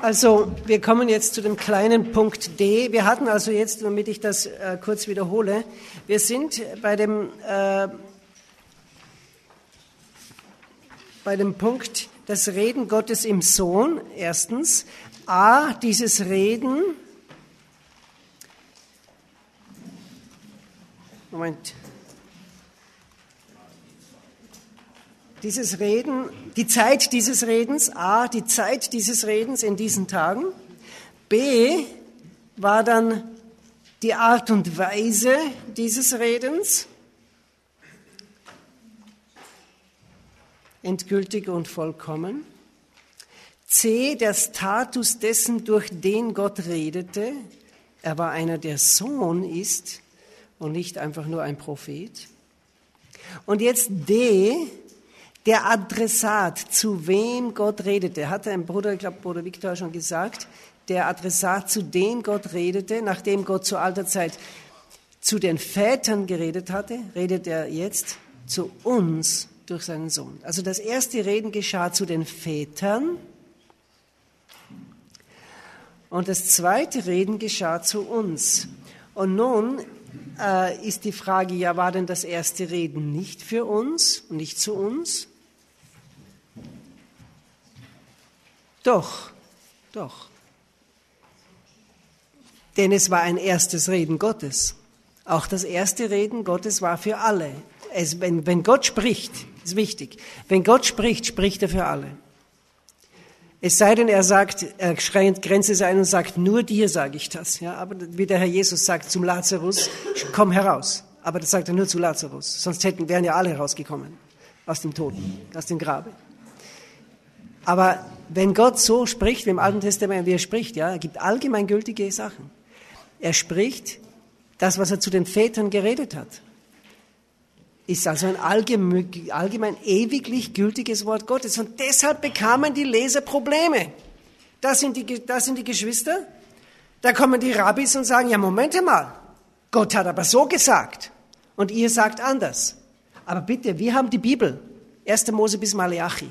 Also wir kommen jetzt zu dem kleinen Punkt D. Wir hatten also jetzt, damit ich das kurz wiederhole, wir sind bei dem Punkt, das Reden Gottes im Sohn, erstens. A, dieses Reden, dieses Reden, die Zeit dieses Redens, A, die Zeit dieses Redens in diesen Tagen. B, war dann die Art und Weise dieses Redens, endgültig und vollkommen. C, der Status dessen, durch den Gott redete. Er war einer, der Sohn ist und nicht einfach nur ein Prophet. Und jetzt D, der Adressat, zu wem Gott redete. Hatte ein Bruder, ich glaube Bruder Viktor schon gesagt, der Adressat, zu dem Gott redete, nachdem Gott zu alter Zeit zu den Vätern geredet hatte, redet er jetzt zu uns durch seinen Sohn. Also das erste Reden geschah zu den Vätern und das zweite Reden geschah zu uns. Und nun ist die Frage, ja, war denn das erste Reden nicht für uns und nicht zu uns? Doch. Denn es war ein erstes Reden Gottes. Auch das erste Reden Gottes war für alle. Wenn Gott spricht, ist wichtig, wenn Gott spricht, spricht er für alle. Es sei denn, er grenzt es ein und sagt, nur dir sage ich das. Ja, aber wie der Herr Jesus sagt zum Lazarus, komm heraus. Aber das sagt er nur zu Lazarus. Sonst wären ja alle herausgekommen aus dem Toten, aus dem Grabe. Aber wenn Gott so spricht, wie im Alten Testament, wie er spricht, ja, er gibt allgemeingültige Sachen. Er spricht das, was er zu den Vätern geredet hat. Ist also ein allgemein ewiglich gültiges Wort Gottes. Und deshalb bekamen die Leser Probleme. Das sind die Geschwister. Da kommen die Rabbis und sagen, ja, Moment mal, Gott hat aber so gesagt. Und ihr sagt anders. Aber bitte, wir haben die Bibel. 1. Mose bis Maleachi.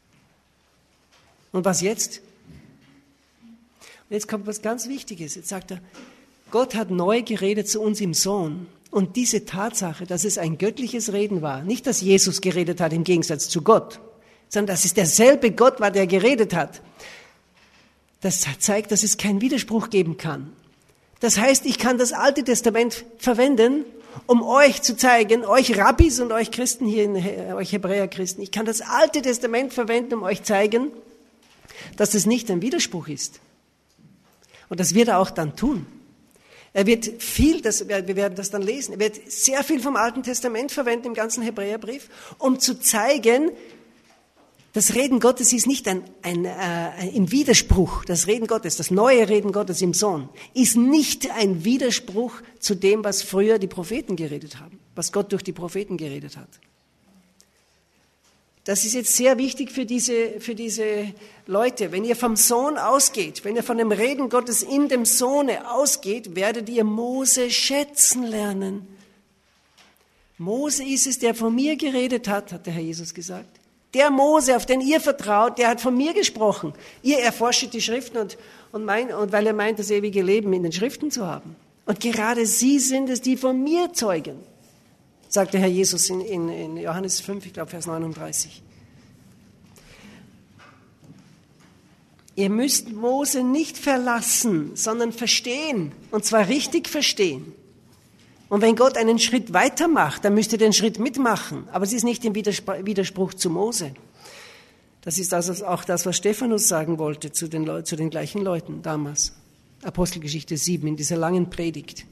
Und was jetzt? Und jetzt kommt was ganz Wichtiges. Jetzt sagt er, Gott hat neu geredet zu uns im Sohn. Und diese Tatsache, dass es ein göttliches Reden war, nicht, dass Jesus geredet hat im Gegensatz zu Gott, sondern dass es derselbe Gott war, der geredet hat, das zeigt, dass es keinen Widerspruch geben kann. Das heißt, ich kann das Alte Testament verwenden, um euch zu zeigen, euch Rabbis und euch Christen hier, euch Hebräer-Christen, ich kann das Alte Testament verwenden, um euch zu zeigen, dass es nicht ein Widerspruch ist. Und das wird er auch dann tun. Er wird wir werden das dann lesen, er wird sehr viel vom Alten Testament verwenden im ganzen Hebräerbrief, um zu zeigen, das Reden Gottes ist nicht im Widerspruch. Das Reden Gottes, das neue Reden Gottes im Sohn, ist nicht ein Widerspruch zu dem, was früher die Propheten geredet haben, was Gott durch die Propheten geredet hat. Das ist jetzt sehr wichtig für diese Leute. Wenn ihr vom Sohn ausgeht, wenn ihr von dem Reden Gottes in dem Sohne ausgeht, werdet ihr Mose schätzen lernen. Mose ist es, der von mir geredet hat der Herr Jesus gesagt. Der Mose, auf den ihr vertraut, der hat von mir gesprochen. Ihr erforscht die Schriften und weil er meint, das ewige Leben in den Schriften zu haben. Und gerade sie sind es, die von mir zeugen, sagt der Herr Jesus in Johannes 5, ich glaube Vers 39. Ihr müsst Mose nicht verlassen, sondern verstehen, und zwar richtig verstehen. Und wenn Gott einen Schritt weiter macht, dann müsst ihr den Schritt mitmachen. Aber es ist nicht im Widerspruch zu Mose. Das ist also auch das, was Stephanus sagen wollte zu den gleichen Leuten damals. Apostelgeschichte 7, in dieser langen Predigt.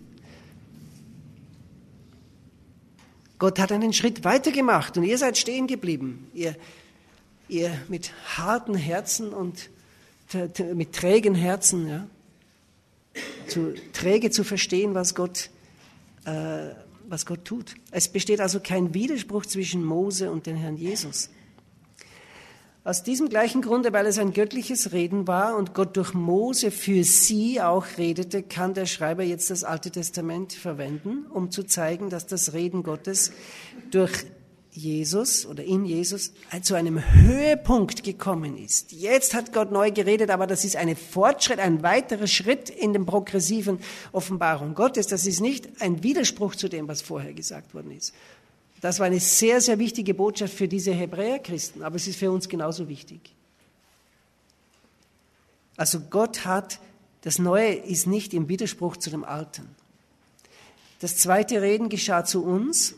Gott hat einen Schritt weiter gemacht und ihr seid stehen geblieben. Ihr mit harten Herzen und mit trägen Herzen, ja, träge zu verstehen, was Gott tut. Es besteht also kein Widerspruch zwischen Mose und dem Herrn Jesus. Aus diesem gleichen Grunde, weil es ein göttliches Reden war und Gott durch Mose für sie auch redete, kann der Schreiber jetzt das Alte Testament verwenden, um zu zeigen, dass das Reden Gottes durch Jesus oder in Jesus zu einem Höhepunkt gekommen ist. Jetzt hat Gott neu geredet, aber das ist ein Fortschritt, ein weiterer Schritt in der progressiven Offenbarung Gottes. Das ist nicht ein Widerspruch zu dem, was vorher gesagt worden ist. Das war eine sehr, sehr wichtige Botschaft für diese Hebräerchristen, aber es ist für uns genauso wichtig. Also das Neue ist nicht im Widerspruch zu dem Alten. Das zweite Reden geschah zu uns.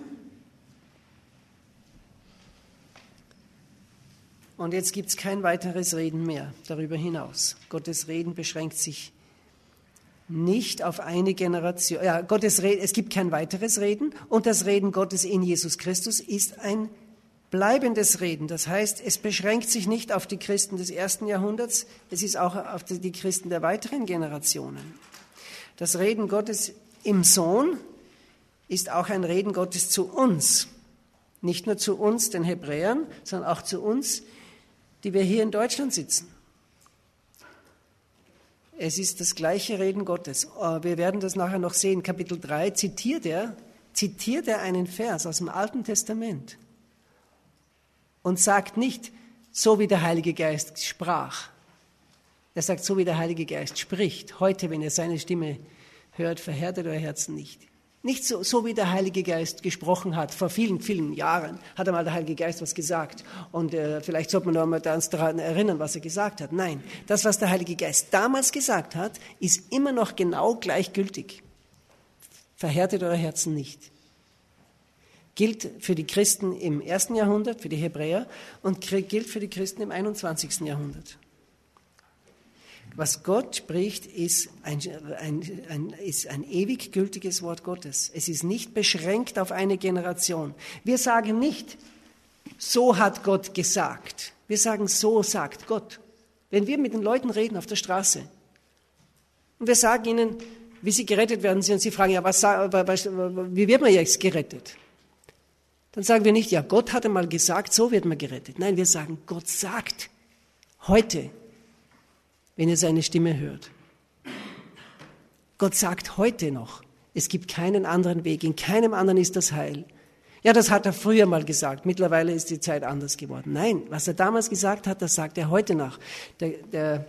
Und jetzt gibt es kein weiteres Reden mehr darüber hinaus. Gottes Reden beschränkt sich nicht auf eine Generation. Ja, es gibt kein weiteres Reden und das Reden Gottes in Jesus Christus ist ein bleibendes Reden. Das heißt, es beschränkt sich nicht auf die Christen des ersten Jahrhunderts, es ist auch auf die Christen der weiteren Generationen. Das Reden Gottes im Sohn ist auch ein Reden Gottes zu uns. Nicht nur zu uns, den Hebräern, sondern auch zu uns, die wir hier in Deutschland sitzen. Es ist das gleiche Reden Gottes. Wir werden das nachher noch sehen. Kapitel 3 zitiert er einen Vers aus dem Alten Testament und sagt nicht, so wie der Heilige Geist sprach. Er sagt, so wie der Heilige Geist spricht. Heute, wenn ihr seine Stimme hört, verhärtet euer Herzen nicht. Nicht so wie der Heilige Geist gesprochen hat, vor vielen, vielen Jahren hat einmal der Heilige Geist was gesagt und vielleicht sollte man noch mal uns daran erinnern, was er gesagt hat. Nein, das, was der Heilige Geist damals gesagt hat, ist immer noch genau gleichgültig. Verhärtet eure Herzen nicht. Gilt für die Christen im 1. Jahrhundert, für die Hebräer und gilt für die Christen im 21. Jahrhundert. Was Gott spricht, ist ein ewig gültiges Wort Gottes. Es ist nicht beschränkt auf eine Generation. Wir sagen nicht, so hat Gott gesagt. Wir sagen, so sagt Gott. Wenn wir mit den Leuten reden auf der Straße und wir sagen ihnen, wie sie gerettet werden sind, und sie fragen, ja, wie wird man jetzt gerettet? Dann sagen wir nicht, ja, Gott hat einmal gesagt, so wird man gerettet. Nein, wir sagen, Gott sagt heute, wenn ihr seine Stimme hört. Gott sagt heute noch, es gibt keinen anderen Weg, in keinem anderen ist das Heil. Ja, das hat er früher mal gesagt, mittlerweile ist die Zeit anders geworden. Nein, was er damals gesagt hat, das sagt er heute noch. Wer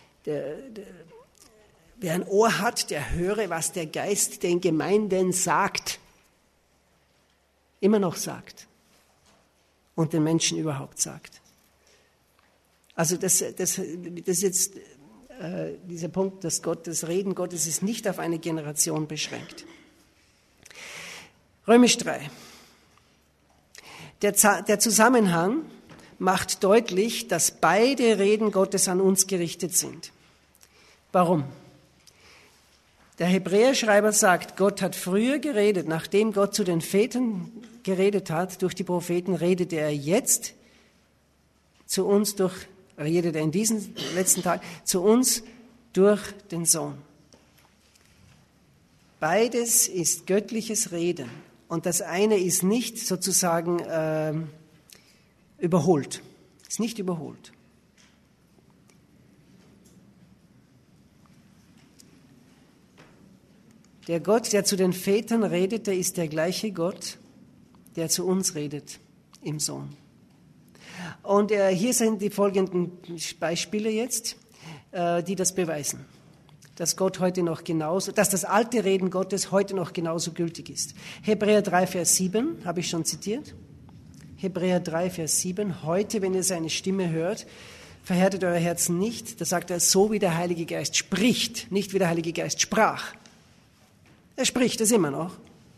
ein Ohr hat, der höre, was der Geist den Gemeinden sagt. Immer noch sagt. Und den Menschen überhaupt sagt. Also das ist jetzt dieser Punkt, dass das Reden Gottes ist nicht auf eine Generation beschränkt. Römisch 3. Der Zusammenhang macht deutlich, dass beide Reden Gottes an uns gerichtet sind. Warum? Der Hebräerschreiber sagt, Gott hat früher geredet, nachdem Gott zu den Vätern geredet hat, durch die Propheten, redet er jetzt zu uns redet er in diesen letzten Tagen zu uns durch den Sohn. Beides ist göttliches Reden und das eine ist nicht sozusagen überholt. Ist nicht überholt. Der Gott, der zu den Vätern redet, der ist der gleiche Gott, der zu uns redet im Sohn. Und hier sind die folgenden Beispiele jetzt, die das beweisen, dass Gott heute noch dass das alte Reden Gottes heute noch genauso gültig ist. Hebräer 3, Vers 7, habe ich schon zitiert. Hebräer 3, Vers 7, heute, wenn ihr seine Stimme hört, verhärtet euer Herzen nicht. Da sagt er, so wie der Heilige Geist spricht, nicht wie der Heilige Geist sprach. Er spricht es immer noch.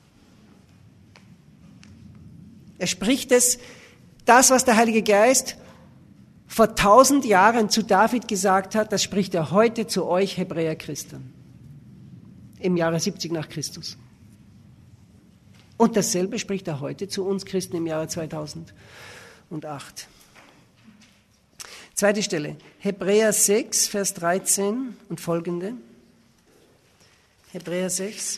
Er spricht es, das, was der Heilige Geist vor 1000 Jahren zu David gesagt hat, das spricht er heute zu euch Hebräer-Christen im Jahre 70 nach Christus. Und dasselbe spricht er heute zu uns Christen im Jahre 2008. Zweite Stelle, Hebräer 6, Vers 13 und folgende. Hebräer 6.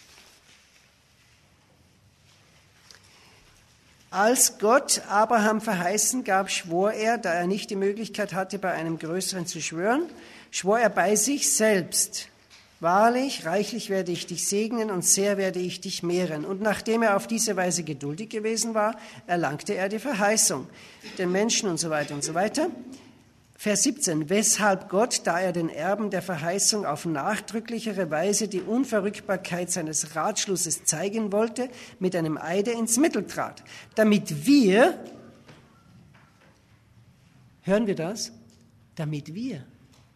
Als Gott Abraham verheißen gab, schwor er, da er nicht die Möglichkeit hatte, bei einem Größeren zu schwören, schwor er bei sich selbst, Wahrlich, reichlich werde ich dich segnen und sehr werde ich dich mehren. Und nachdem er auf diese Weise geduldig gewesen war, erlangte er die Verheißung, den Menschen und so weiter und so weiter. Vers 17, weshalb Gott, da er den Erben der Verheißung auf nachdrücklichere Weise die Unverrückbarkeit seines Ratschlusses zeigen wollte, mit einem Eide ins Mittel trat, damit wir, hören wir das? Damit wir,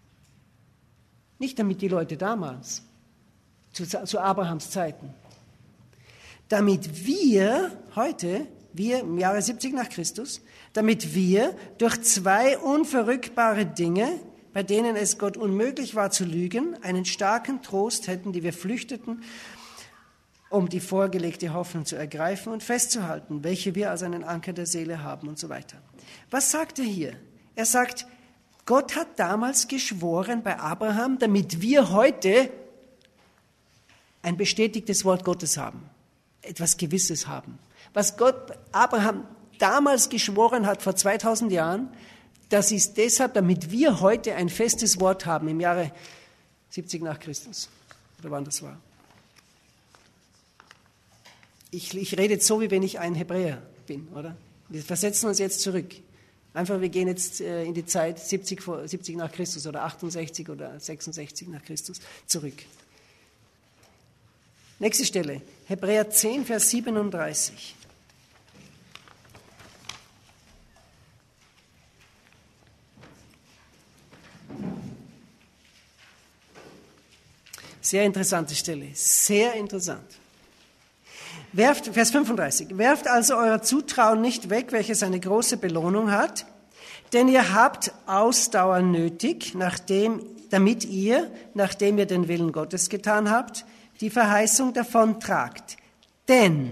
nicht damit die Leute damals, zu Abrahams Zeiten, damit wir heute, wir im Jahre 70 nach Christus, damit wir durch zwei unverrückbare Dinge, bei denen es Gott unmöglich war zu lügen, einen starken Trost hätten, die wir flüchteten, um die vorgelegte Hoffnung zu ergreifen und festzuhalten, welche wir als einen Anker der Seele haben und so weiter. Was sagt er hier? Er sagt, Gott hat damals geschworen bei Abraham, damit wir heute ein bestätigtes Wort Gottes haben, etwas Gewisses haben. Was Gott Abraham damals geschworen hat, vor 2000 Jahren, das ist deshalb, damit wir heute ein festes Wort haben, im Jahre 70 nach Christus, oder wann das war. Ich rede jetzt so, wie wenn ich ein Hebräer bin, oder? Wir versetzen uns jetzt zurück. Einfach, wir gehen jetzt in die Zeit 70 nach Christus oder 68 oder 66 nach Christus zurück. Nächste Stelle, Hebräer 10, Vers 37. Sehr interessante Stelle, sehr interessant. Vers 35. Werft also euer Zutrauen nicht weg, welches eine große Belohnung hat, denn ihr habt Ausdauer nötig, damit ihr, nachdem ihr den Willen Gottes getan habt, die Verheißung davontragt. Denn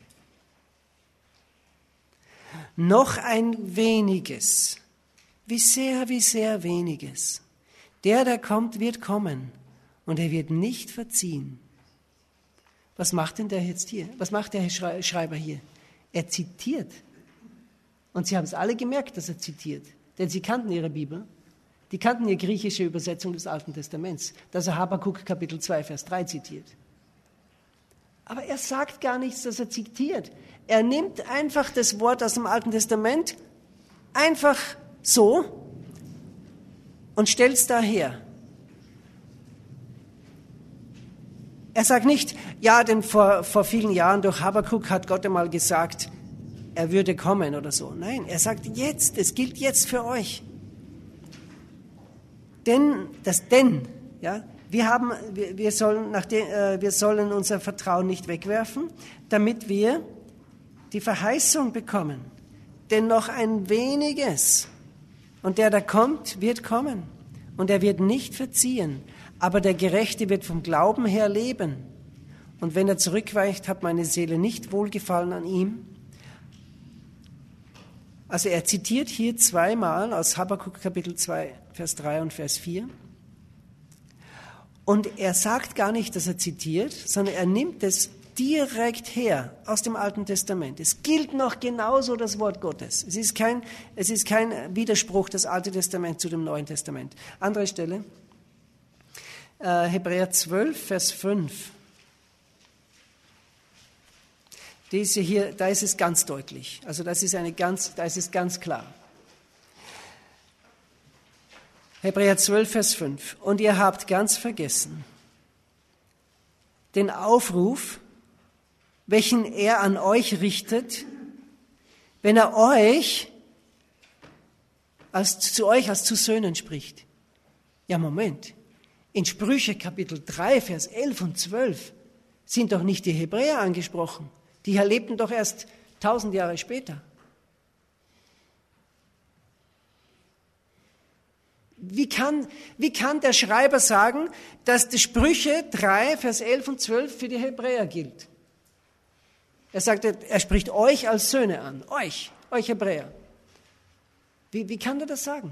noch ein weniges, wie sehr weniges, der kommt, wird kommen und er wird nicht verziehen. Was macht denn der jetzt hier? Was macht der Schreiber hier? Er zitiert. Und sie haben es alle gemerkt, dass er zitiert. Denn sie kannten ihre Bibel. Die kannten die griechische Übersetzung des Alten Testaments, dass er Habakuk Kapitel 2, Vers 3 zitiert. Aber er sagt gar nichts, dass er zitiert. Er nimmt einfach das Wort aus dem Alten Testament, einfach so, und stellt es daher. Er sagt nicht, ja, denn vor vielen Jahren durch Habakuk hat Gott einmal gesagt, er würde kommen oder so. Nein, er sagt jetzt, es gilt jetzt für euch. Ja, wir sollen unser Vertrauen nicht wegwerfen, damit wir die Verheißung bekommen. Denn noch ein weniges, und der da kommt, wird kommen, und er wird nicht verziehen. Aber der Gerechte wird vom Glauben her leben. Und wenn er zurückweicht, hat meine Seele nicht Wohlgefallen an ihm. Also er zitiert hier zweimal aus Habakuk Kapitel 2, Vers 3 und Vers 4. Und er sagt gar nicht, dass er zitiert, sondern er nimmt es direkt her aus dem Alten Testament. Es gilt noch genauso das Wort Gottes. Es ist kein Widerspruch, das Alte Testament zu dem Neuen Testament. Andere Stelle. Hebräer 12, Vers 5. Da ist es ganz deutlich. Also da ist es ganz klar. Hebräer 12, Vers 5. Und ihr habt ganz vergessen den Aufruf, welchen er an euch richtet, wenn er zu euch als zu Söhnen spricht. Ja, Moment. In Sprüche Kapitel 3, Vers 11 und 12 sind doch nicht die Hebräer angesprochen. Die lebten doch erst 1000 Jahre später. Wie kann der Schreiber sagen, dass die Sprüche 3, Vers 11 und 12 für die Hebräer gilt? Er sagt, er spricht euch als Söhne an, euch Hebräer. Wie kann er das sagen?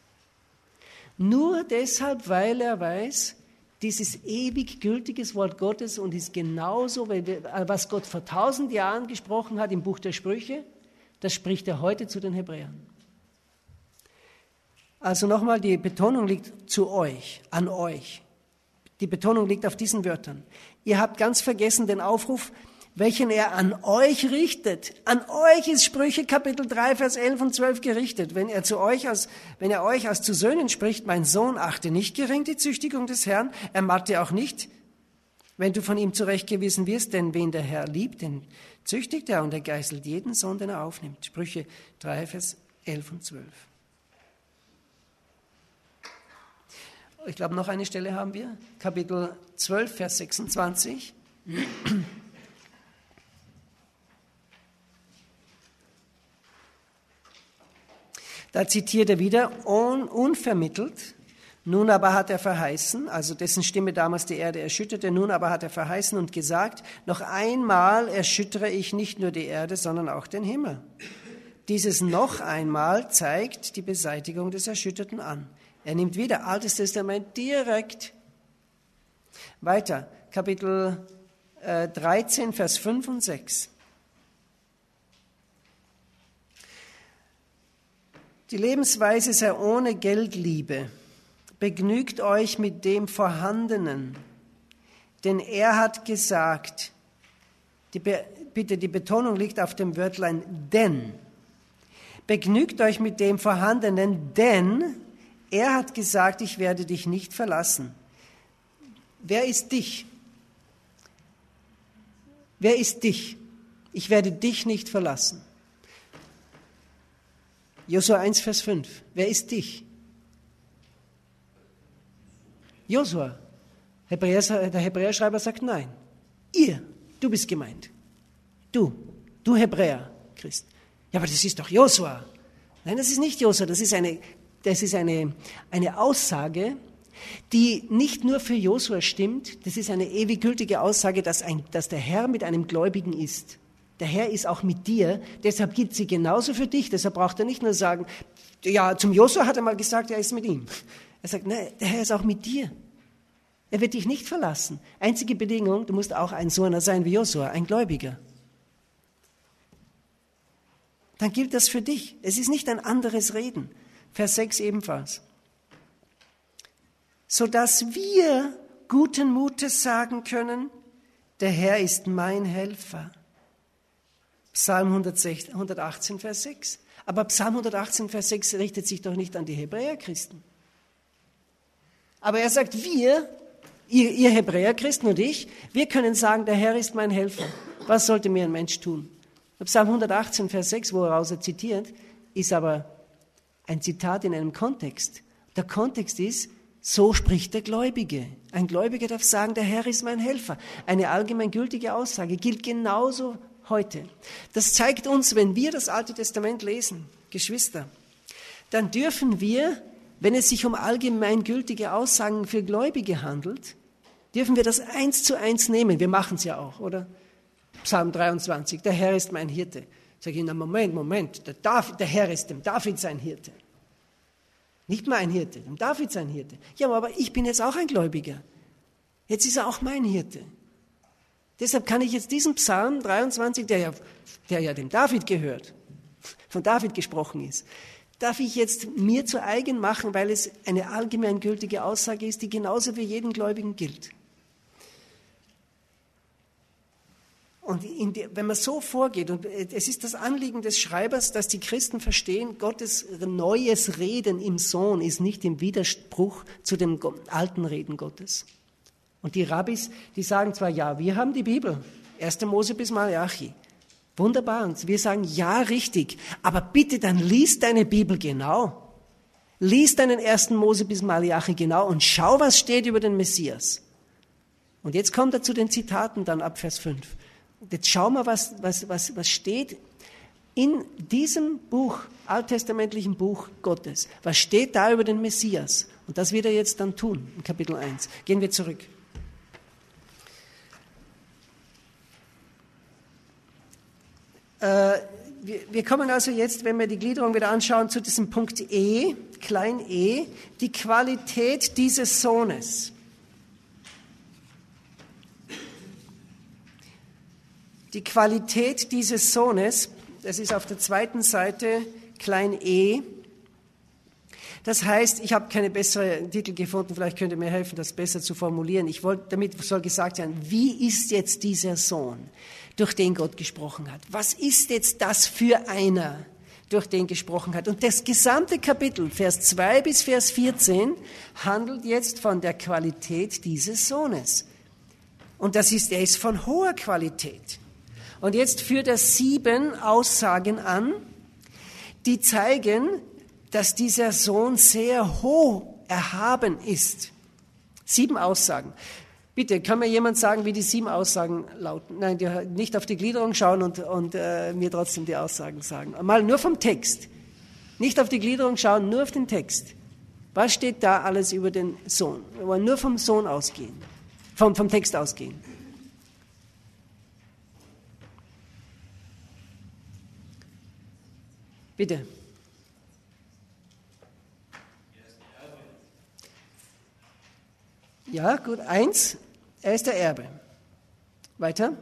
Nur deshalb, weil er weiß, dieses ewig gültiges Wort Gottes und ist genauso, was Gott vor 1000 Jahren gesprochen hat im Buch der Sprüche, das spricht er heute zu den Hebräern. Also nochmal, die Betonung liegt zu euch, an euch. Die Betonung liegt auf diesen Wörtern. Ihr habt ganz vergessen den Aufruf, welchen er an euch richtet. An euch ist Sprüche Kapitel 3, Vers 11 und 12 gerichtet. Wenn er euch als zu Söhnen spricht, mein Sohn, achte nicht gering die Züchtigung des Herrn, ermatte auch nicht, wenn du von ihm zurechtgewiesen wirst, denn wen der Herr liebt, den züchtigt er und er geißelt jeden Sohn, den er aufnimmt. Sprüche 3, Vers 11 und 12. Ich glaube, noch eine Stelle haben wir. Kapitel 12, Vers 26. Da zitiert er wieder, unvermittelt. Nun aber hat er verheißen, also dessen Stimme damals die Erde erschütterte, nun aber hat er verheißen und gesagt, noch einmal erschüttere ich nicht nur die Erde, sondern auch den Himmel. Dieses noch einmal zeigt die Beseitigung des Erschütterten an. Er nimmt wieder Altes Testament direkt. Weiter, Kapitel 13, Vers 5 und 6. Die Lebensweise sei ohne Geldliebe. Begnügt euch mit dem Vorhandenen. Denn er hat gesagt, bitte die Betonung liegt auf dem Wörtlein denn. Begnügt euch mit dem Vorhandenen, denn er hat gesagt, ich werde dich nicht verlassen. Wer ist dich? Wer ist dich? Ich werde dich nicht verlassen. Josua 1, Vers 5. Wer ist dich? Josua. Der Hebräerschreiber sagt nein. Du bist gemeint. Du Hebräer, Christ. Ja, aber das ist doch Josua. Nein, das ist nicht Josua. Das ist eine Aussage, die nicht nur für Josua stimmt. Das ist eine ewig gültige Aussage, dass der Herr mit einem Gläubigen ist. Der Herr ist auch mit dir, deshalb gilt sie genauso für dich. Deshalb braucht er nicht nur sagen, ja, zum Josua hat er mal gesagt, er ist mit ihm. Er sagt, nein, der Herr ist auch mit dir. Er wird dich nicht verlassen. Einzige Bedingung, du musst auch ein Sohn sein wie Josua, ein Gläubiger. Dann gilt das für dich. Es ist nicht ein anderes Reden. Vers 6 ebenfalls. Sodass wir guten Mutes sagen können, der Herr ist mein Helfer. Psalm 118, Vers 6. Aber Psalm 118, Vers 6 richtet sich doch nicht an die Hebräerchristen. Aber er sagt, ihr Hebräerchristen und ich, wir können sagen, der Herr ist mein Helfer. Was sollte mir ein Mensch tun? Psalm 118, Vers 6, woraus er zitiert, ist aber ein Zitat in einem Kontext. Der Kontext ist, so spricht der Gläubige. Ein Gläubiger darf sagen, der Herr ist mein Helfer. Eine allgemeingültige Aussage gilt genauso heute. Das zeigt uns, wenn wir das Alte Testament lesen, Geschwister, dann dürfen wir, wenn es sich um allgemeingültige Aussagen für Gläubige handelt, dürfen wir das 1:1 nehmen. Wir machen es ja auch, oder? Psalm 23, der Herr ist mein Hirte. Sag ich, na Moment, der Herr ist dem David sein Hirte. Nicht mein Hirte, dem David sein Hirte. Ja, aber ich bin jetzt auch ein Gläubiger. Jetzt ist er auch mein Hirte. Deshalb kann ich jetzt diesen Psalm 23, der ja dem David gehört, von David gesprochen ist, darf ich jetzt mir zu eigen machen, weil es eine allgemeingültige Aussage ist, die genauso für jeden Gläubigen gilt. Und wenn man so vorgeht, und es ist das Anliegen des Schreibers, dass die Christen verstehen, Gottes neues Reden im Sohn ist nicht im Widerspruch zu dem alten Reden Gottes. Und die Rabbis, die sagen zwar, ja, wir haben die Bibel, 1. Mose bis Malachi, wunderbar, und wir sagen, ja, richtig, aber bitte dann lies deine Bibel genau. Lies deinen 1. Mose bis Malachi genau und schau, was steht über den Messias. Und jetzt kommt er zu den Zitaten dann ab Vers 5. Jetzt schau mal, was steht in diesem Buch, alttestamentlichen Buch Gottes. Was steht da über den Messias? Und das wird er jetzt dann tun, in Kapitel 1. Gehen wir zurück. Wir kommen also jetzt, wenn wir die Gliederung wieder anschauen, zu diesem Punkt E, klein e, die Qualität dieses Sohnes. Die Qualität dieses Sohnes, das ist auf der zweiten Seite klein e, Das heißt, ich habe keine bessere Titel gefunden, vielleicht könnt ihr mir helfen, das besser zu formulieren. Damit soll gesagt sein, wie ist jetzt dieser Sohn, durch den Gott gesprochen hat? Was ist jetzt das für einer, durch den gesprochen hat? Und das gesamte Kapitel, Vers 2 bis Vers 14, handelt jetzt von der Qualität dieses Sohnes. Und er ist von hoher Qualität. Und jetzt führt er 7 Aussagen an, die zeigen, dass dieser Sohn sehr hoch erhaben ist. 7 Aussagen. Bitte, kann mir jemand sagen, wie die 7 Aussagen lauten? Nein, nicht auf die Gliederung schauen und mir trotzdem die Aussagen sagen. Mal nur vom Text. Nicht auf die Gliederung schauen, nur auf den Text. Was steht da alles über den Sohn? Wir wollen nur vom Sohn ausgehen, vom Text ausgehen. Bitte. Ja, gut. 1, er ist der Erbe. Weiter.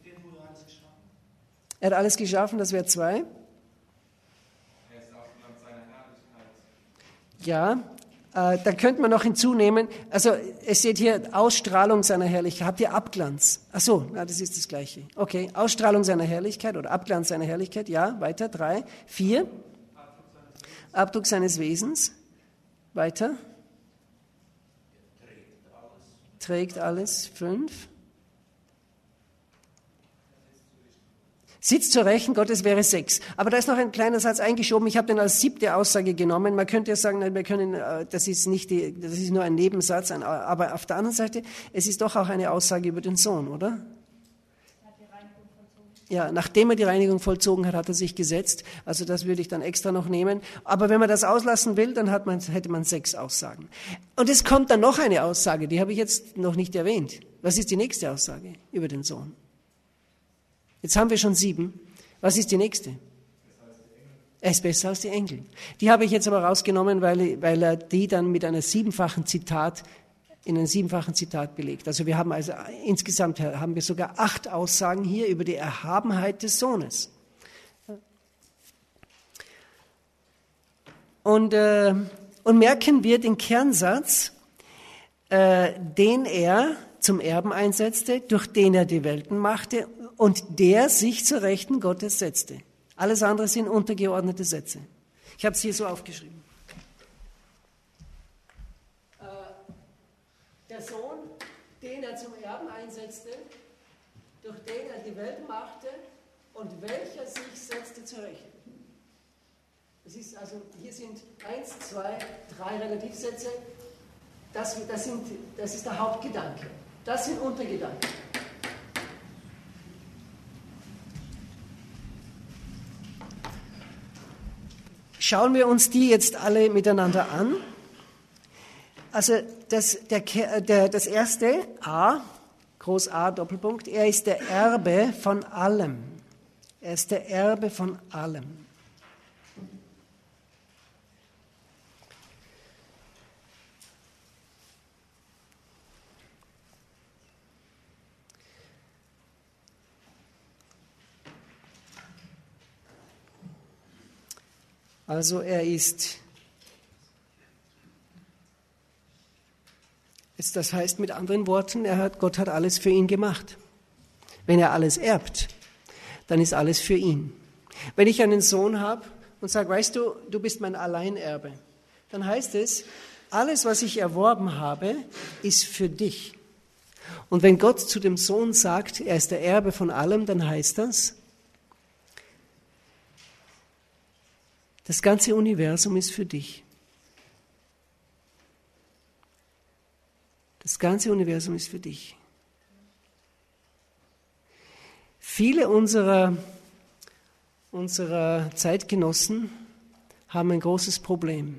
Er hat alles geschaffen, das wäre 2. Er ist Ausstrahlung seiner Herrlichkeit. Ja, da könnte man noch hinzunehmen, also es steht hier Ausstrahlung seiner Herrlichkeit. Habt ihr Abglanz? Ach so, ja, das ist das Gleiche. Okay, Ausstrahlung seiner Herrlichkeit oder Abglanz seiner Herrlichkeit. Ja, weiter. 3, 4. Abdruck seines Wesens. Weiter. Trägt alles. 5. Sitzt zur Rechten Gottes wäre 6. Aber da ist noch ein kleiner Satz eingeschoben. Ich habe den als 7. Aussage genommen. Man könnte ja sagen, das ist nur ein Nebensatz. Aber auf der anderen Seite, es ist doch auch eine Aussage über den Sohn, oder? Ja, nachdem er die Reinigung vollzogen hat, hat er sich gesetzt. Also das würde ich dann extra noch nehmen. Aber wenn man das auslassen will, dann hätte man 6 Aussagen. Und es kommt dann noch eine Aussage, die habe ich jetzt noch nicht erwähnt. Was ist die nächste Aussage über den Sohn? Jetzt haben wir schon 7. Was ist die nächste? Er ist besser als die Engel. Die habe ich jetzt aber rausgenommen, weil er die dann mit in einem 7-fachen Zitat belegt. Also insgesamt haben wir sogar 8 Aussagen hier über die Erhabenheit des Sohnes. Und merken wir den Kernsatz, den er zum Erben einsetzte, durch den er die Welten machte und der sich zur Rechten Gottes setzte. Alles andere sind untergeordnete Sätze. Ich habe es hier so aufgeschrieben. Der Sohn, den er zum Erben einsetzte, durch den er die Welt machte und welcher sich setzte zur Rechten. Das ist also, hier sind 1, 2, 3 Relativsätze. Das ist der Hauptgedanke. Das sind Untergedanken. Schauen wir uns die jetzt alle miteinander an. Also das erste, A, Groß A, Doppelpunkt, er ist der Erbe von allem. Er ist der Erbe von allem. Also er ist, das heißt mit anderen Worten, Gott hat alles für ihn gemacht. Wenn er alles erbt, dann ist alles für ihn. Wenn ich einen Sohn habe und sage, weißt du, du bist mein Alleinerbe, dann heißt es, alles, was ich erworben habe, ist für dich. Und wenn Gott zu dem Sohn sagt, er ist der Erbe von allem, dann heißt das, das ganze Universum ist für dich. Das ganze Universum ist für dich. Viele unserer Zeitgenossen haben ein großes Problem.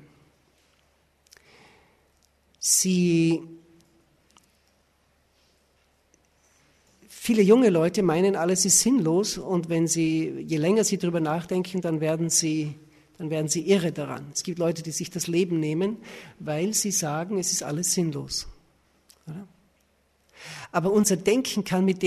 Viele junge Leute meinen, alles ist sinnlos und je länger sie darüber nachdenken, dann werden sie irre daran. Es gibt Leute, die sich das Leben nehmen, weil sie sagen, es ist alles sinnlos. Oder? Aber unser Denken kann mit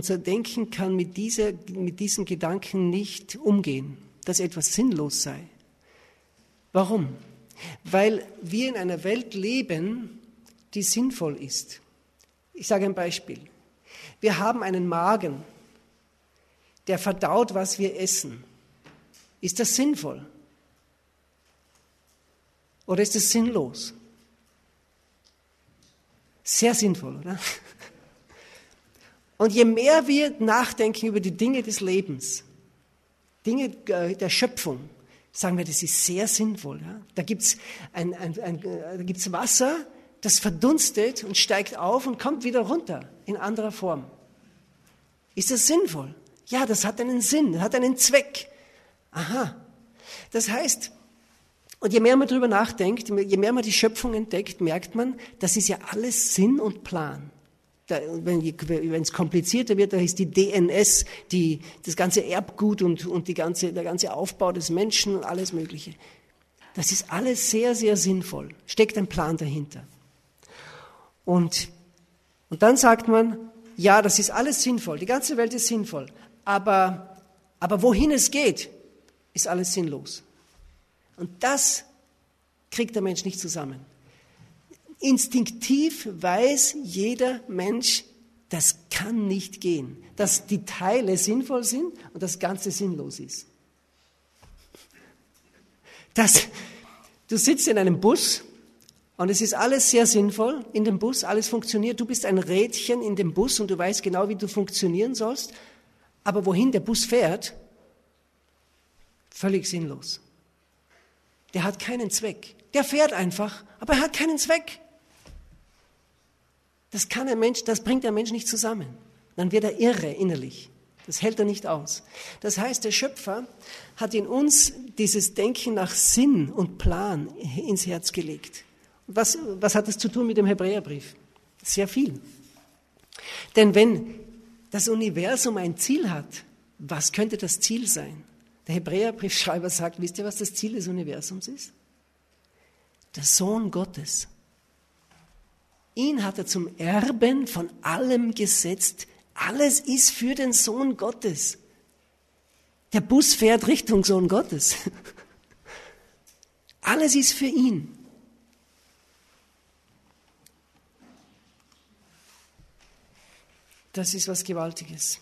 diesen Gedanken nicht umgehen, dass etwas sinnlos sei. Warum? Weil wir in einer Welt leben, die sinnvoll ist. Ich sage ein Beispiel. Wir haben einen Magen, der verdaut, was wir essen. Ist das sinnvoll? Oder ist es sinnlos? Sehr sinnvoll, oder? Und je mehr wir nachdenken über die Dinge des Lebens, Dinge der Schöpfung, sagen wir, das ist sehr sinnvoll. Ja? Da gibt's Wasser, das verdunstet und steigt auf und kommt wieder runter in anderer Form. Ist das sinnvoll? Ja, das hat einen Sinn, das hat einen Zweck. Aha. Das heißt, und je mehr man darüber nachdenkt, je mehr man die Schöpfung entdeckt, merkt man, das ist ja alles Sinn und Plan. Wenn es komplizierter wird, da ist die DNS, das ganze Erbgut und der ganze Aufbau des Menschen und alles Mögliche. Das ist alles sehr, sehr sinnvoll. Steckt ein Plan dahinter. Und dann sagt man, ja, das ist alles sinnvoll, die ganze Welt ist sinnvoll, aber wohin es geht, ist alles sinnlos. Und das kriegt der Mensch nicht zusammen. Instinktiv weiß jeder Mensch, das kann nicht gehen, dass die Teile sinnvoll sind und das Ganze sinnlos ist. Du sitzt in einem Bus und es ist alles sehr sinnvoll in dem Bus, alles funktioniert. Du bist ein Rädchen in dem Bus und du weißt genau, wie du funktionieren sollst, aber wohin der Bus fährt, völlig sinnlos. Der hat keinen Zweck. Der fährt einfach, aber er hat keinen Zweck. Das bringt der Mensch nicht zusammen. Dann wird er irre innerlich. Das hält er nicht aus. Das heißt, der Schöpfer hat in uns dieses Denken nach Sinn und Plan ins Herz gelegt. Was hat das zu tun mit dem Hebräerbrief? Sehr viel. Denn wenn das Universum ein Ziel hat, was könnte das Ziel sein? Der Hebräerbriefschreiber sagt, wisst ihr, was das Ziel des Universums ist? Der Sohn Gottes. Ihn hat er zum Erben von allem gesetzt. Alles ist für den Sohn Gottes. Der Bus fährt Richtung Sohn Gottes. Alles ist für ihn. Das ist was Gewaltiges.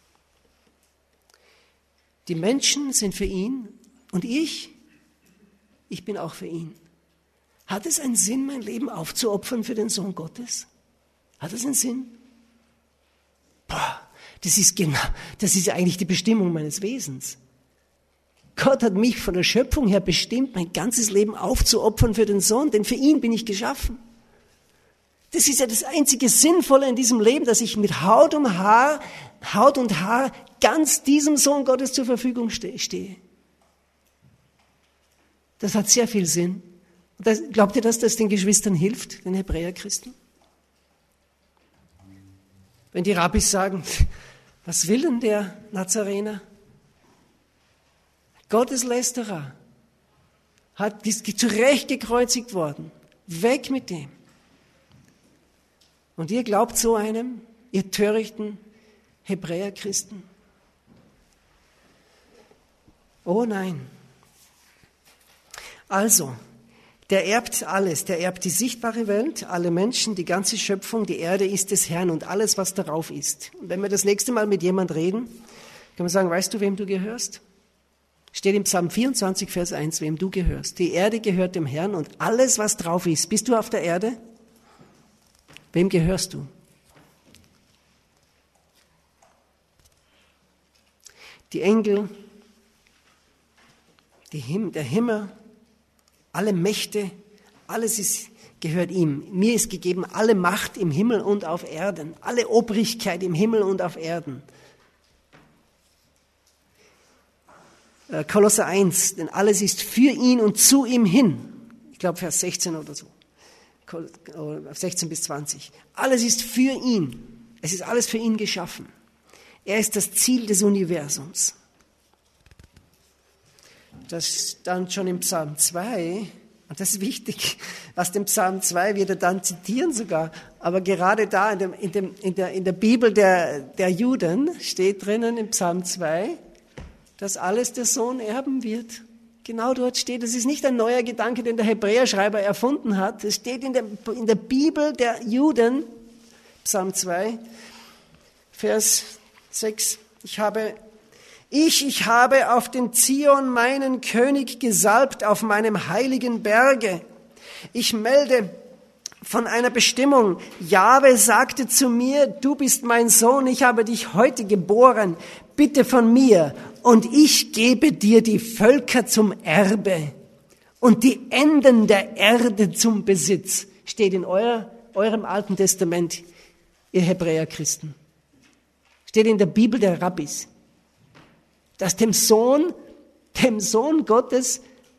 Die Menschen sind für ihn und ich bin auch für ihn. Hat es einen Sinn, mein Leben aufzuopfern für den Sohn Gottes? Hat es einen Sinn? Das ist eigentlich die Bestimmung meines Wesens. Gott hat mich von der Schöpfung her bestimmt, mein ganzes Leben aufzuopfern für den Sohn, denn für ihn bin ich geschaffen. Das ist ja das einzige Sinnvolle in diesem Leben, dass ich mit Haut und Haar ganz diesem Sohn Gottes zur Verfügung stehe. Das hat sehr viel Sinn. Glaubt ihr, dass das den Geschwistern hilft, den Hebräerchristen? Wenn die Rabbis sagen, was will denn der Nazarener? Gotteslästerer, ist zu Recht gekreuzigt worden. Weg mit dem. Und ihr glaubt so einem, ihr törichten Hebräerchristen? Oh nein. Also, der erbt alles, der erbt die sichtbare Welt, alle Menschen, die ganze Schöpfung, die Erde ist des Herrn und alles, was darauf ist. Und wenn wir das nächste Mal mit jemand reden, kann man sagen, weißt du, wem du gehörst? Steht im Psalm 24, Vers 1, wem du gehörst. Die Erde gehört dem Herrn und alles, was drauf ist. Bist du auf der Erde? Wem gehörst du? Die Engel, der Himmel, alle Mächte, alles gehört ihm. Mir ist gegeben alle Macht im Himmel und auf Erden, alle Obrigkeit im Himmel und auf Erden. Kolosser 1, denn alles ist für ihn und zu ihm hin. Ich glaube Vers 16 oder so. 16 bis 20. Alles ist für ihn. Es ist alles für ihn geschaffen. Er ist das Ziel des Universums. Das stand schon im Psalm 2, und das ist wichtig, was dem Psalm 2 wird er dann zitieren sogar, aber gerade da in der Bibel der Juden steht drinnen im Psalm 2, dass alles der Sohn erben wird. Genau dort steht, das ist nicht ein neuer Gedanke, den der Hebräerschreiber erfunden hat. Es steht in der Bibel der Juden, Psalm 2, Vers 6. Ich habe auf den Zion meinen König gesalbt, auf meinem heiligen Berge. Ich melde von einer Bestimmung. Jahwe sagte zu mir, du bist mein Sohn, ich habe dich heute geboren. Bitte von mir und ich gebe dir die Völker zum Erbe und die Enden der Erde zum Besitz. Steht in eurem Alten Testament, ihr Hebräer-Christen. Steht in der Bibel der Rabbis, dass dem Sohn Gottes,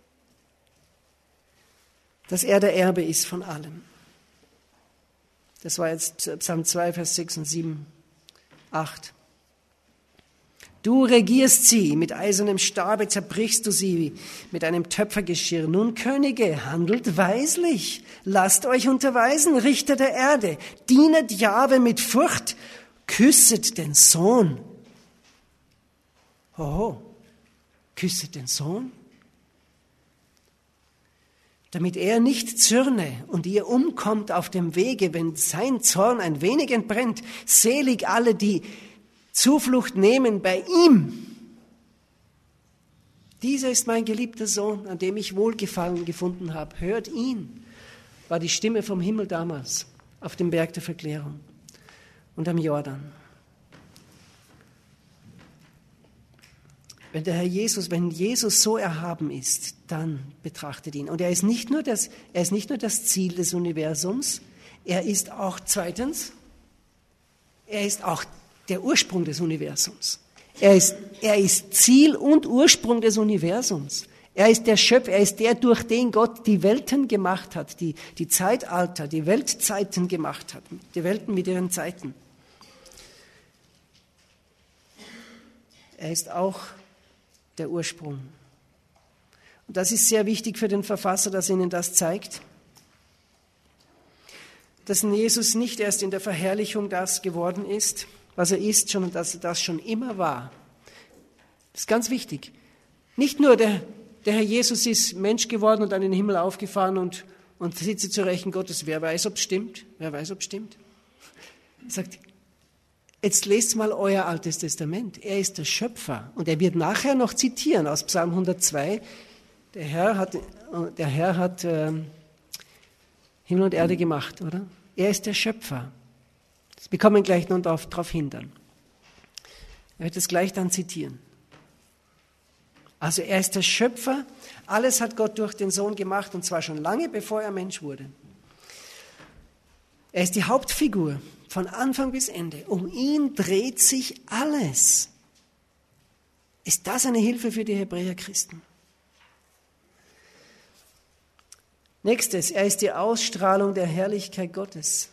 dass er der Erbe ist von allem. Das war jetzt Psalm 2, Vers 6 und 7, 8. Du regierst sie, mit eisernem Stabe zerbrichst du sie, mit einem Töpfergeschirr. Nun, Könige, handelt weislich, lasst euch unterweisen, Richter der Erde, dienet Jahwe mit Furcht, küsset den Sohn. Hoho, küsset den Sohn? Damit er nicht zürne und ihr umkommt auf dem Wege, wenn sein Zorn ein wenig entbrennt. Selig alle, die Zuflucht nehmen bei ihm. Dieser ist mein geliebter Sohn, an dem ich Wohlgefallen gefunden habe. Hört ihn, war die Stimme vom Himmel damals auf dem Berg der Verklärung und am Jordan. Wenn Jesus so erhaben ist, dann betrachtet ihn. Und er ist nicht nur das Ziel des Universums, er ist auch zweitens, er ist auch der Ursprung des Universums. Er ist Ziel und Ursprung des Universums. Er ist der Schöpfer, er ist der, durch den Gott die Welten gemacht hat, die Zeitalter, die Weltzeiten gemacht hat, die Welten mit ihren Zeiten. Er ist auch der Ursprung. Und das ist sehr wichtig für den Verfasser, dass er ihnen das zeigt, dass Jesus nicht erst in der Verherrlichung das geworden ist, was er ist, sondern dass er das schon immer war. Das ist ganz wichtig. Nicht nur der Herr Jesus ist Mensch geworden und an den Himmel aufgefahren und sitzt zu Rechten Gottes. Wer weiß, ob es stimmt? Er sagt, jetzt lest mal euer Altes Testament. Er ist der Schöpfer. Und er wird nachher noch zitieren aus Psalm 102. Der Herr hat Himmel und Erde gemacht, oder? Er ist der Schöpfer. Wir kommen gleich noch darauf hin dann. Er wird es gleich dann zitieren. Also er ist der Schöpfer. Alles hat Gott durch den Sohn gemacht, und zwar schon lange, bevor er Mensch wurde. Er ist die Hauptfigur von Anfang bis Ende. Um ihn dreht sich alles. Ist das eine Hilfe für die Hebräer-Christen? Nächstes, er ist die Ausstrahlung der Herrlichkeit Gottes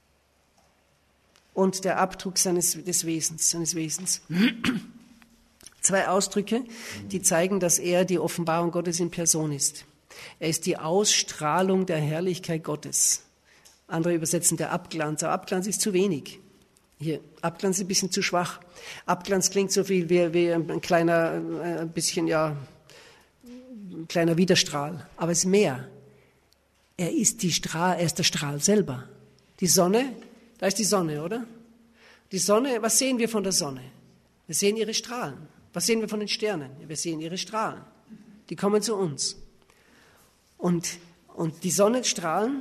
und der Abdruck seines Wesens. Zwei Ausdrücke, die zeigen, dass er die Offenbarung Gottes in Person ist. Er ist die Ausstrahlung der Herrlichkeit Gottes. Andere übersetzen der Abglanz, aber Abglanz ist zu wenig. Hier, Abglanz ist ein bisschen zu schwach. Abglanz klingt so viel wie ein kleiner Widerstrahl, aber es ist mehr. Er ist der Strahl selber. Die Sonne, da ist die Sonne, oder? Die Sonne, was sehen wir von der Sonne? Wir sehen ihre Strahlen. Was sehen wir von den Sternen? Wir sehen ihre Strahlen. Die kommen zu uns. Und die Sonnenstrahlen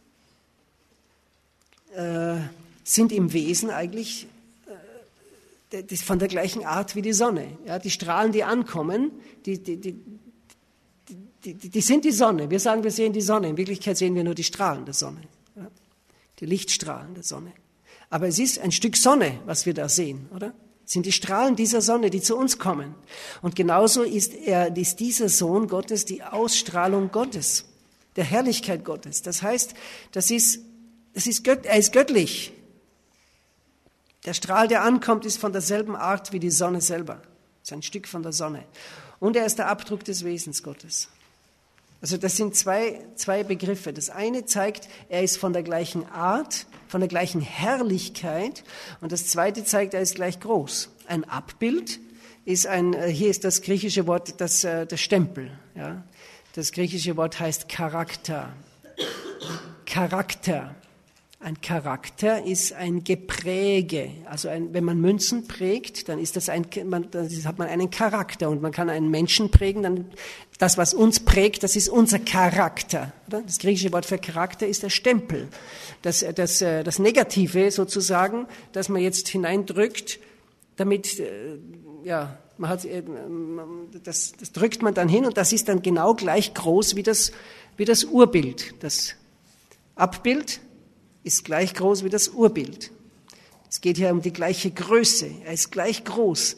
sind im Wesen eigentlich von der gleichen Art wie die Sonne. Ja, die Strahlen, die ankommen, die sind die Sonne. Wir sagen, wir sehen die Sonne. In Wirklichkeit sehen wir nur die Strahlen der Sonne. Ja? Die Lichtstrahlen der Sonne. Aber es ist ein Stück Sonne, was wir da sehen, oder? Es sind die Strahlen dieser Sonne, die zu uns kommen. Und genauso ist dieser Sohn Gottes die Ausstrahlung Gottes, der Herrlichkeit Gottes. Das heißt, er ist göttlich. Der Strahl, der ankommt, ist von derselben Art wie die Sonne selber. Es ist ein Stück von der Sonne. Und er ist der Abdruck des Wesens Gottes. Also das sind zwei Begriffe. Das eine zeigt, er ist von der gleichen Art, von der gleichen Herrlichkeit. Und das zweite zeigt, er ist gleich groß. Ein Abbild hier ist das griechische Wort, das Stempel. Ja? Das griechische Wort heißt Charakter. Charakter. Ein Charakter ist ein Gepräge. Also wenn man Münzen prägt, dann hat man einen Charakter und man kann einen Menschen prägen. Dann das, was uns prägt, das ist unser Charakter. Oder? Das griechische Wort für Charakter ist der Stempel. Das Negative sozusagen, das man jetzt hineindrückt, damit man hat das drückt man dann hin und das ist dann genau gleich groß wie das Urbild. Das Abbild ist gleich groß wie das Urbild. Es geht hier um die gleiche Größe. Er ist gleich groß.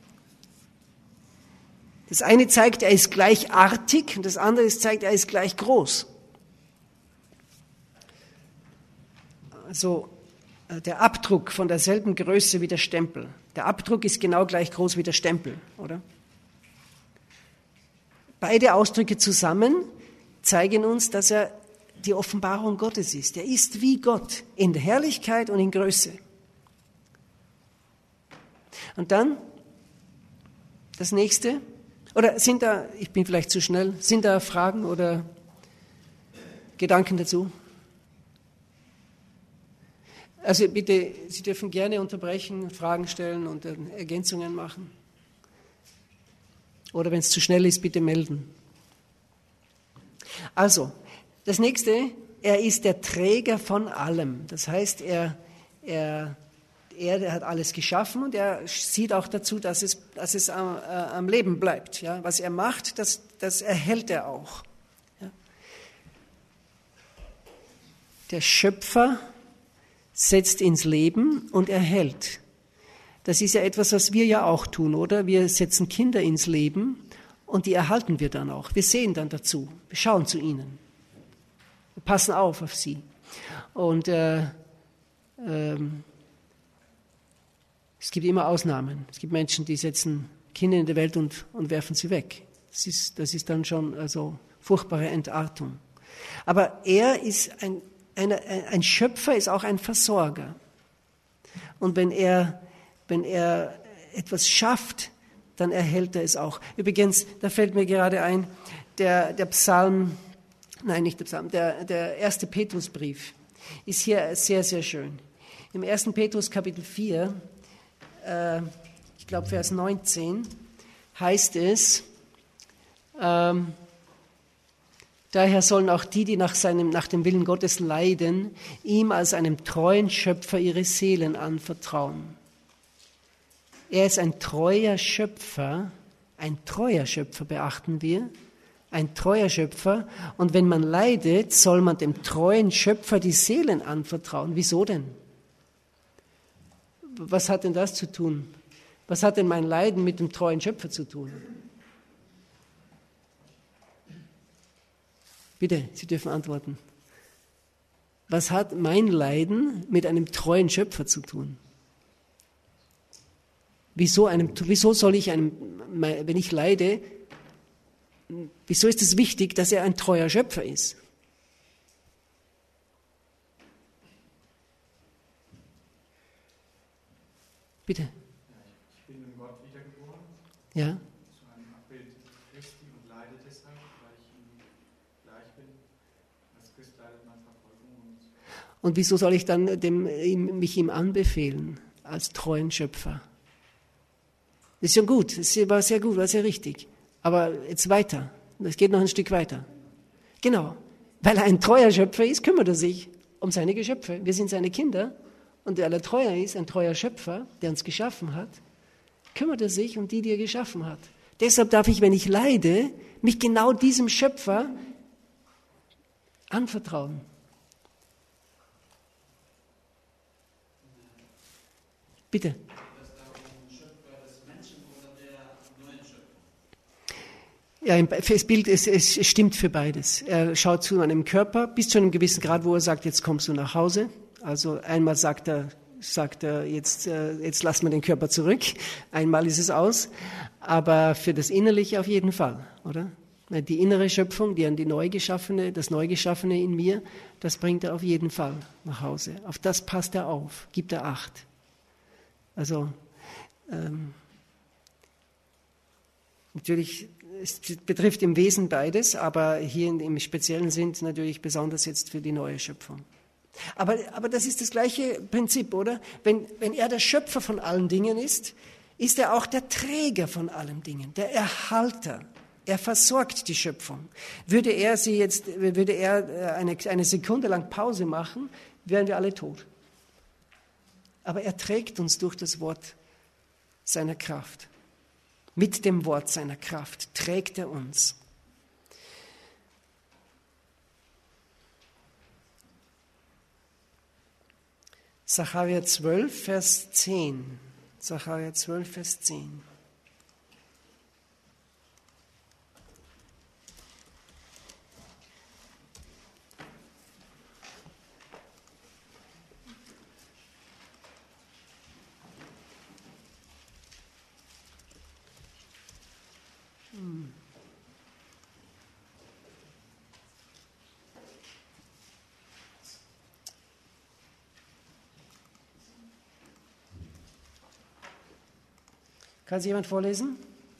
Das eine zeigt, er ist gleichartig und das andere zeigt, er ist gleich groß. Also der Abdruck von derselben Größe wie der Stempel. Der Abdruck ist genau gleich groß wie der Stempel, oder? Beide Ausdrücke zusammen zeigen uns, dass er die Offenbarung Gottes ist. Er ist wie Gott in der Herrlichkeit und in Größe. Und dann das nächste. Oder ich bin vielleicht zu schnell, sind da Fragen oder Gedanken dazu? Also bitte, Sie dürfen gerne unterbrechen, Fragen stellen und Ergänzungen machen. Oder wenn es zu schnell ist, bitte melden. Also, das nächste, er ist der Träger von allem. Das heißt, er hat alles geschaffen und er sieht auch dazu, dass es am Leben bleibt. Ja? Was er macht, das erhält er auch. Ja? Der Schöpfer setzt ins Leben und erhält. Das ist ja etwas, was wir ja auch tun, oder? Wir setzen Kinder ins Leben und die erhalten wir dann auch. Wir sehen dann dazu, wir schauen zu ihnen. Wir passen auf sie. Und es gibt immer Ausnahmen. Es gibt Menschen, die setzen Kinder in die Welt und werfen sie weg. Das ist dann schon furchtbare Entartung. Aber er ist ein Schöpfer, ist auch ein Versorger. Und wenn er etwas schafft, dann erhält er es auch. Übrigens, da fällt mir gerade ein, der erste Petrusbrief ist hier sehr, sehr schön. Im 1. Petrus Kapitel 4, ich glaube Vers 19, heißt es, daher sollen auch die nach dem Willen Gottes leiden, ihm als einem treuen Schöpfer ihre Seelen anvertrauen. Er ist ein treuer Schöpfer, beachten wir, ein treuer Schöpfer. Und wenn man leidet, soll man dem treuen Schöpfer die Seelen anvertrauen. Wieso denn? Was hat denn das zu tun? Was hat denn mein Leiden mit dem treuen Schöpfer zu tun? Bitte, Sie dürfen antworten. Was hat mein Leiden mit einem treuen Schöpfer zu tun? Wieso soll ich wenn ich leide, wieso ist es wichtig, dass er ein treuer Schöpfer ist? Bitte. Ich bin in Gott wiedergeboren. Ja. Zu einem Abbild Christi und leide deshalb, weil ich ihm gleich bin. Als Christ leidet man Verfolgung. Und wieso soll ich dann mich ihm anbefehlen als treuen Schöpfer? Das ist schon gut, das war sehr gut, war sehr richtig. Aber jetzt weiter, es geht noch ein Stück weiter. Genau, weil er ein treuer Schöpfer ist, kümmert er sich um seine Geschöpfe. Wir sind seine Kinder und weil er treuer ist, ein treuer Schöpfer, der uns geschaffen hat, kümmert er sich um die er geschaffen hat. Deshalb darf ich, wenn ich leide, mich genau diesem Schöpfer anvertrauen. Bitte. Ja, das Bild, es stimmt für beides. Er schaut zu einem Körper bis zu einem gewissen Grad, wo er sagt, jetzt kommst du nach Hause. Also einmal sagt er jetzt lass mal den Körper zurück. Einmal ist es aus. Aber für das Innerliche auf jeden Fall, oder? Die innere Schöpfung, das Neugeschaffene in mir, das bringt er auf jeden Fall nach Hause. Auf das passt er auf, gibt er Acht. Also, Natürlich, es betrifft im Wesen beides, aber hier im speziellen Sinn natürlich besonders jetzt für die neue Schöpfung. Aber das ist das gleiche Prinzip, oder? Wenn er der Schöpfer von allen Dingen ist er auch der Träger von allen Dingen, der Erhalter. Er versorgt die Schöpfung. Würde er eine Sekunde lang Pause machen, wären wir alle tot. Aber er trägt uns durch das Wort seiner Kraft. Mit dem Wort seiner Kraft trägt er uns. Sacharja 12, Vers 10. Sacharja 12, Vers 10. Kann es jemand vorlesen?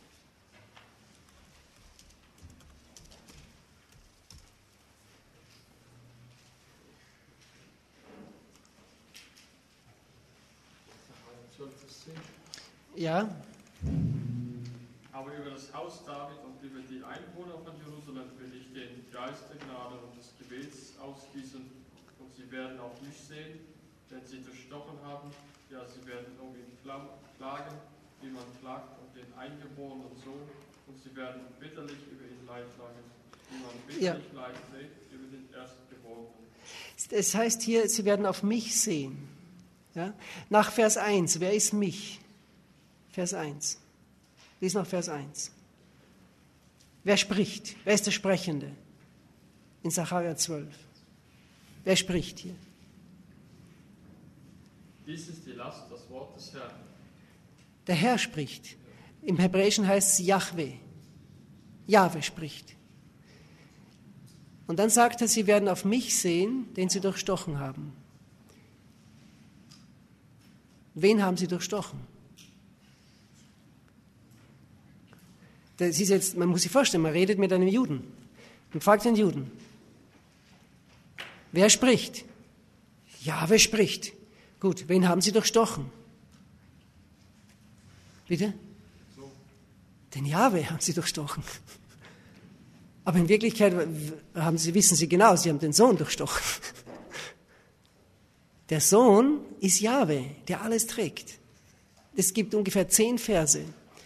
Ja. Aber über das Haus David und über die Einwohner von Jerusalem will ich den Geist der Gnade und des Gebets ausgießen, und sie werden auf mich sehen, wenn sie durchstochen haben. Ja, sie werden um ihn klagen, wie man klagt um den eingeborenen Sohn, und sie werden bitterlich über ihn Leid klagen, wie man bitterlich Leid trägt über den Erstgeborenen. Es heißt hier, sie werden auf mich sehen. Ja? Nach Vers 1, wer ist mich? Vers 1. Lies noch Vers 1. Wer spricht? Wer ist der Sprechende? In Sacharja 12. Wer spricht hier? Dies ist die Last, das Wort des Herrn. Der Herr spricht. Im Hebräischen heißt es Jahwe. Jahwe spricht. Und dann sagt er, sie werden auf mich sehen, den sie durchstochen haben. Wen haben sie durchstochen? Das ist jetzt, man muss sich vorstellen, man redet mit einem Juden und fragt den Juden, wer spricht? Jahwe spricht. Gut, wen haben sie durchstochen? Bitte? So. Den Jahwe haben sie durchstochen. Aber in Wirklichkeit wissen sie genau, sie haben den Sohn durchstochen. Der Sohn ist Jahwe, der alles trägt. Es gibt ungefähr 10 Verse,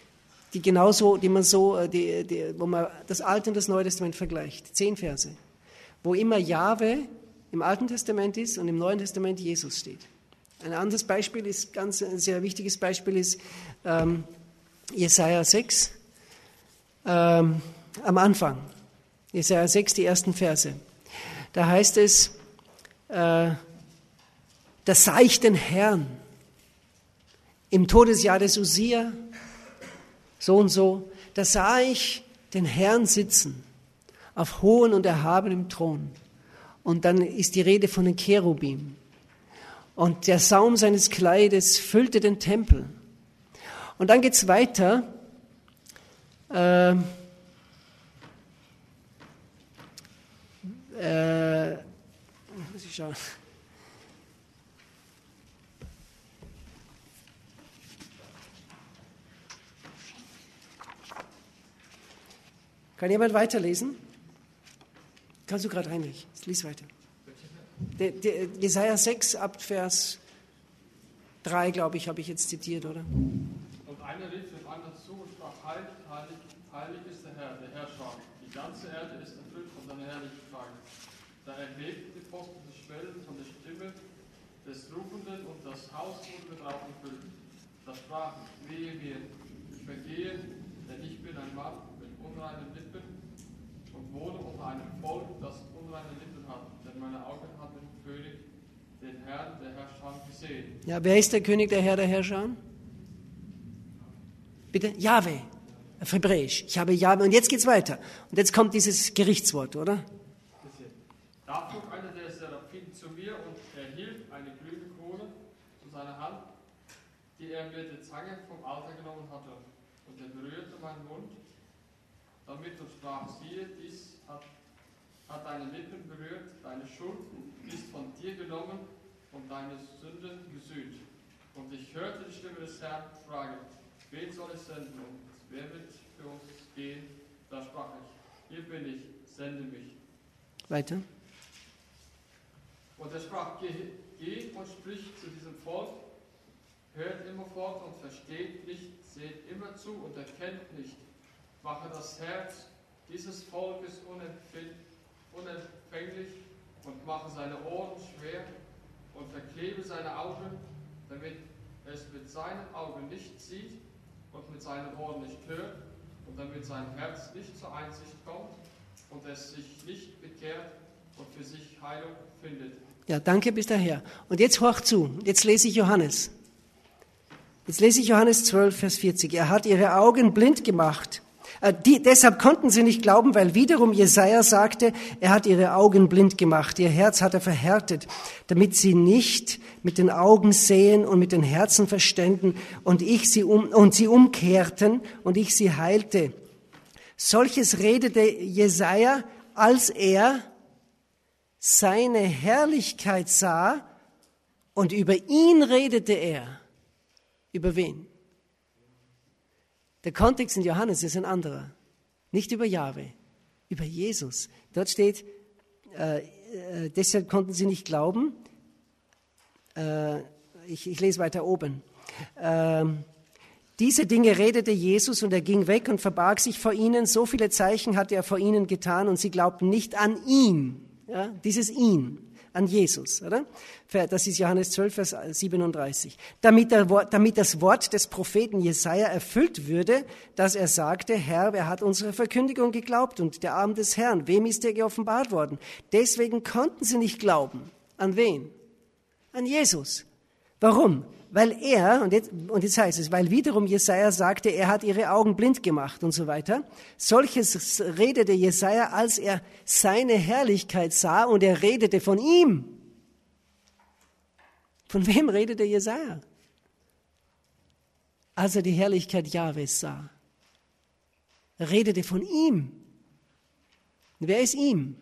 wo man das Alte und das Neue Testament vergleicht. 10 Verse, wo immer Jahwe im Alten Testament ist und im Neuen Testament Jesus steht. Ein anderes Beispiel ist, ein sehr wichtiges Beispiel ist Jesaja 6, am Anfang. Jesaja 6, die ersten Verse. Da heißt es, da sah ich den Herrn im Todesjahr des Usia, so und so, da sah ich den Herrn sitzen auf hohem und erhabenem Thron. Und dann ist die Rede von den Cherubim. Und der Saum seines Kleides füllte den Tempel. Und dann geht es weiter. Muss ich schauen. Kann jemand weiterlesen? Kannst du gerade, Heinrich? Lies weiter. Jesaja 6 ab Vers 3, glaube ich, habe ich jetzt zitiert, oder? Und einer rief dem anderen zu und sprach, heilig, heilig, heilig ist der Herrscher. Die ganze Erde ist erfüllt von seiner Herrlichkeit. Da erbebten die Pfosten des Schwellen von der Stimme des Rufenden, und das Haus wurde mit Rauch gefüllt. Da sprach, wehe mir, ich vergehe, denn ich bin ein Mann mit unreinen Lippen und wohne unter einem Volk, das unreine Lippen hat. Denn meine Augen haben den König, den Herrn, der Herrscher, gesehen. Ja, wer ist der König, der Herr, der Herrscher? Bitte? Jahwe. Auf Hebräisch. Ich habe Jahwe. Und jetzt geht's weiter. Und jetzt kommt dieses Gerichtswort, oder? Da flog einer der Seraphim zu mir und erhielt eine grüne Krone in seiner Hand, die er mit der Zange vom Altar genommen hatte. Und er berührte meinen Mund damit und sprach, siehe, dies hat deine Lippen berührt, deine Schuld ist von dir genommen und deine Sünden gesühnt. Und ich hörte die Stimme des Herrn fragen, wen soll ich senden und wer wird für uns gehen? Da sprach ich, hier bin ich, sende mich. Weiter. Und er sprach, geh und sprich zu diesem Volk, hört immerfort und versteht nicht, seht immer zu und erkennt nicht. Mache das Herz dieses Volkes unempfänglich und mache seine Ohren schwer und verklebe seine Augen, damit es mit seinen Augen nicht sieht und mit seinen Ohren nicht hört und damit sein Herz nicht zur Einsicht kommt und es sich nicht bekehrt und für sich Heilung findet. Ja, danke bis daher. Und jetzt horch zu. Jetzt lese ich Johannes. Jetzt lese ich Johannes 12, Vers 40. Er hat ihre Augen blind gemacht. Deshalb konnten sie nicht glauben, weil wiederum Jesaja sagte, er hat ihre Augen blind gemacht. Ihr Herz hat er verhärtet, damit sie nicht mit den Augen sehen und mit den Herzen verständen und sie umkehrten und ich sie heilte. Solches redete Jesaja, als er seine Herrlichkeit sah und über ihn redete er. Über wen? Der Kontext in Johannes ist ein anderer. Nicht über Jahwe, über Jesus. Dort steht, deshalb konnten sie nicht glauben. Ich lese weiter oben. Diese Dinge redete Jesus und er ging weg und verbarg sich vor ihnen. So viele Zeichen hatte er vor ihnen getan und sie glaubten nicht an ihn. Ja, dieses ihn, an Jesus, oder? Das ist Johannes 12, Vers 37. Damit das Wort des Propheten Jesaja erfüllt würde, dass er sagte, Herr, wer hat unsere Verkündigung geglaubt und der Arm des Herrn, wem ist er geoffenbart worden? Deswegen konnten sie nicht glauben. An wen? An Jesus. Warum? Weil und jetzt heißt es, weil wiederum Jesaja sagte, er hat ihre Augen blind gemacht und so weiter. Solches redete Jesaja, als er seine Herrlichkeit sah und er redete von ihm. Von wem redete Jesaja? Als er die Herrlichkeit Jahwes sah. Er redete von ihm. Wer ist ihm?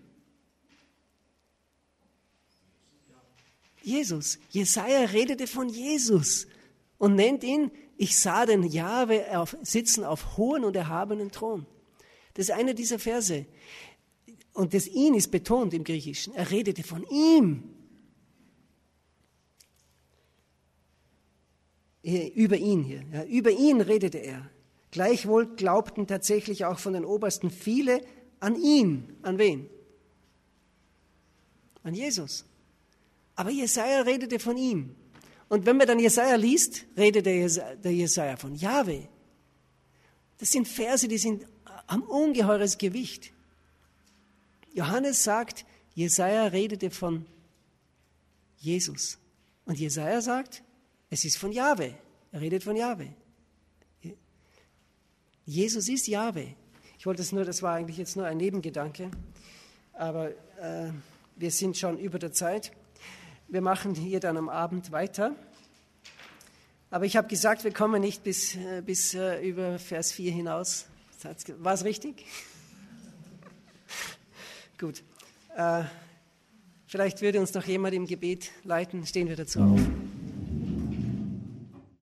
Jesus. Jesaja redete von Jesus und nennt ihn, ich sah den Jahwe sitzen auf hohen und erhabenen Thron. Das ist einer dieser Verse. Und das ihn ist betont im Griechischen. Er redete von ihm. Über ihn hier. Ja, über ihn redete er. Gleichwohl glaubten tatsächlich auch von den Obersten viele an ihn. An wen? An Jesus. Aber Jesaja redete von ihm. Und wenn man dann Jesaja liest, redet der Jesaja von Jahwe. Das sind Verse, haben ungeheures Gewicht. Johannes sagt, Jesaja redete von Jesus. Und Jesaja sagt, es ist von Jahwe. Er redet von Jahwe. Jesus ist Jahwe. Das war eigentlich jetzt nur ein Nebengedanke. Aber wir sind schon über der Zeit. Wir machen hier dann am Abend weiter. Aber ich habe gesagt, wir kommen nicht bis über Vers 4 hinaus. War es richtig? Gut. Vielleicht würde uns noch jemand im Gebet leiten. Stehen wir dazu auf.